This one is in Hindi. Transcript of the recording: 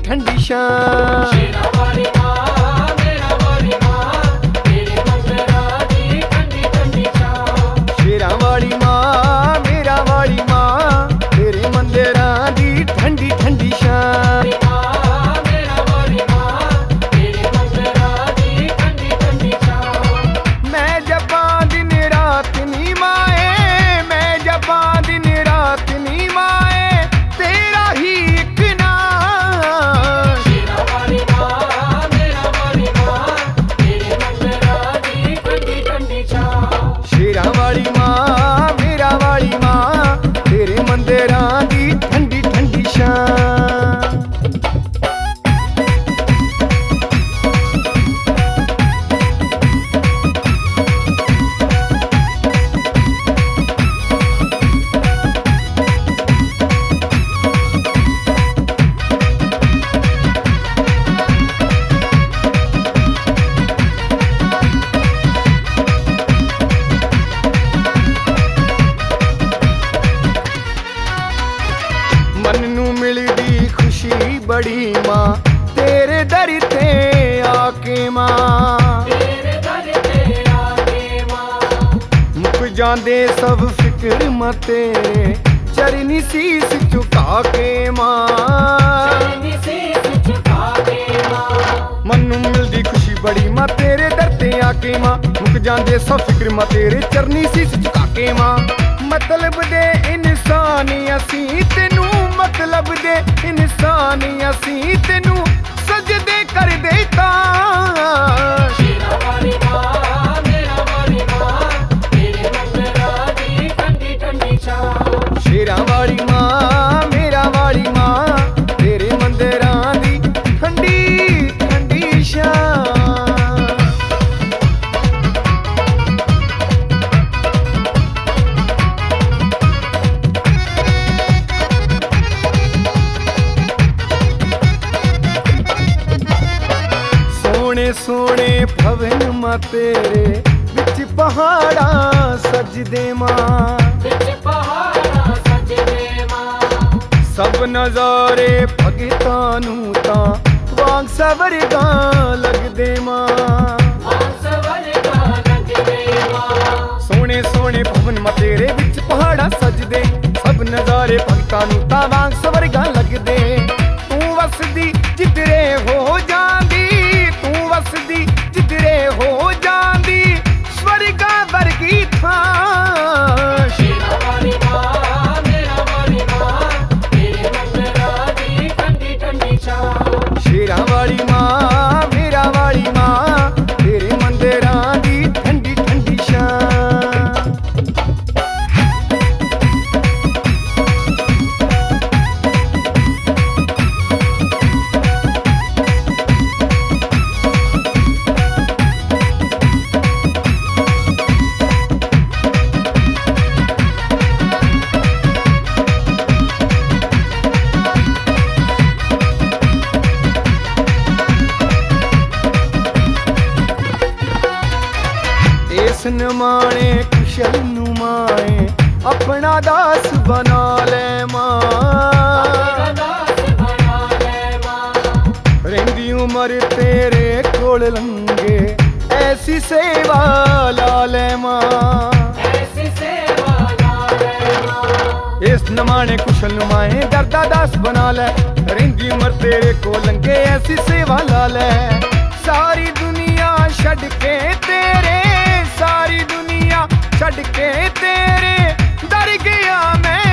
ठंडी शान। शेरां वाली मां मेरा वाली मां तेरे मंदिरां दी ठंडी ठंडी छां। शेरां वाली मां मेरा वाली मां तेरे मंदिरां दी ठंडी ठंडी शान। शेरां वाली मां मेरा वाली मां तेरे मंदिरां दी ठंडी ठंडी शान। मन नू मिलदी खुशी बड़ी मां तेरे दर ते आके मां। तेरे दर ते आके मां मुक जांदे सब फिक्र मां तेरे चरनी सीस झुका के मां। चरनी सीस झुका के मां मन नू मिलदी खुशी बड़ी मां तेरे दर ते आके मां। मुक जांदे सब फिक्र मां तेरे चरनी सीस झुका के मां। मतलब दे इंसान असी तेनू मतलब दे इंसान असी तेनू सजदे कर दे तां। शेरां वाली मां मेरा वाली मां तेरे मंदिरां दी ठंडी ठंडी छां। शेरां वाली मां मेरा वाली मां तेरे मंदिरां दी ठंडी ठंडी शान। सोने भवन मां तेरे विच पहाड़ा सजदे मां। विच पहाड़ा सजदे मां सब नजारे भगतां नू तां वांग सवरगा लगदे मां। वांग सवरगा लगदे मां सोने सोने भवन मां तेरे विच पहाड़ा सजदे सब नजारे भगतां नू तां वांग सवरगा लगदे। तू वसदी जिधरे हो जांदी तू वसदी जिधरे हो जांदी स्वर्गा वर्गी थां। शेरां वाली मां मेरा वाली मां तेरे मंदिरां दी ठंडी ठंडी छां। शेरां वाली मां मेरा वाली मां तेरे मंदिरां दी ठंडी ठंडी शान। इस नमाणे कुशल नुमाए अपना दास बना ले मां। दास बना ले मां रहिंदी उम्र तेरे कोल लंघे ऐसी सेवा ला ले मां। ऐसी सेवा ला ले मां इस नमाणे कुशल नुमाए दरदा दास बना ले। रहिंदी उम्र तेरे कोल लंघे ऐसी सेवा ला ले। सारी दुनिया छड़ के तेरे सारी दुनिया छड़ के तेरे डर गया मैं